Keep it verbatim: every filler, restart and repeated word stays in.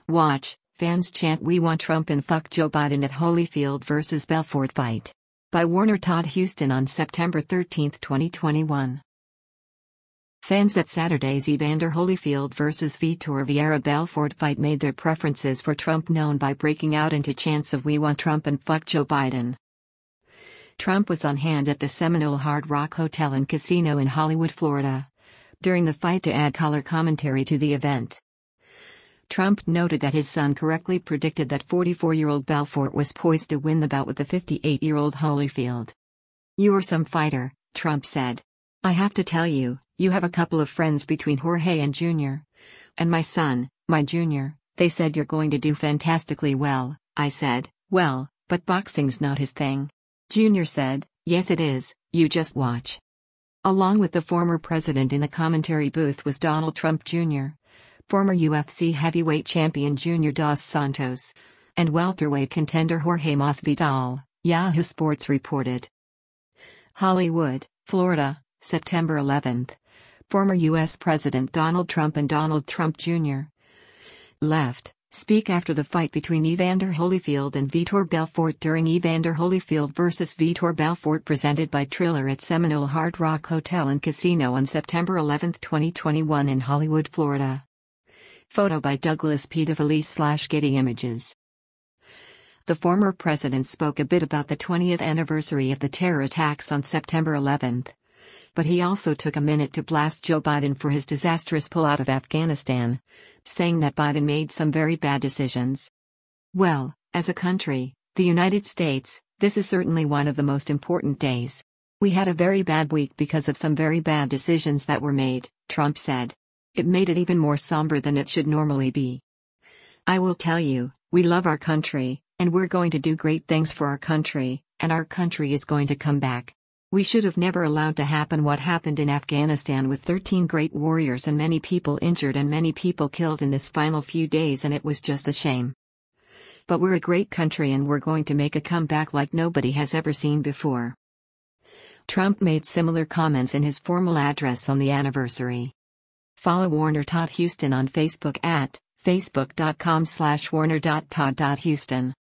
Watch, fans chant "We want Trump and fuck Joe Biden" at Holyfield versus Belfort fight. By Warner Todd Houston on September thirteenth, twenty twenty-one. Fans at Saturday's Evander Holyfield versus Vitor Vieira Belfort fight made their preferences for Trump known by breaking out into chants of "We want Trump and fuck Joe Biden." Trump was on hand at the Seminole Hard Rock Hotel and Casino in Hollywood, Florida, during the fight to add color commentary to the event. Trump noted that his son correctly predicted that forty-four-year-old Belfort was poised to win the bout with the fifty-eight-year-old Holyfield. "You're some fighter," Trump said. "I have to tell you, you have a couple of friends between Jorge and Junior and my son, my Junior. They said you're going to do fantastically well." I said, "Well, but boxing's not his thing." Junior said, "Yes it is, you just watch." Along with the former president in the commentary booth was Donald Trump Junior, former U F C heavyweight champion Junior Dos Santos, and welterweight contender Jorge Masvidal, Yahoo Sports reported. Hollywood, Florida, September eleventh. Former U S President Donald Trump and Donald Trump Junior left speak after the fight between Evander Holyfield and Vitor Belfort during Evander Holyfield versus Vitor Belfort presented by Triller at Seminole Hard Rock Hotel and Casino on September eleventh, twenty twenty-one in Hollywood, Florida. Photo by Douglas P. DeFelice slash Getty Images. The former president spoke a bit about the twentieth anniversary of the terror attacks on September eleventh. But he also took a minute to blast Joe Biden for his disastrous pullout of Afghanistan, saying that Biden made some very bad decisions. "Well, as a country, the United States, this is certainly one of the most important days. We had a very bad week because of some very bad decisions that were made," Trump said. "It made it even more somber than it should normally be. I will tell you, we love our country, and we're going to do great things for our country, and our country is going to come back. We should have never allowed to happen what happened in Afghanistan with thirteen great warriors and many people injured and many people killed in this final few days, and it was just a shame. But we're a great country and we're going to make a comeback like nobody has ever seen before." Trump made similar comments in his formal address on the anniversary. Follow Warner Todd Houston on Facebook at facebook dot com slash warner dot todd dot houston.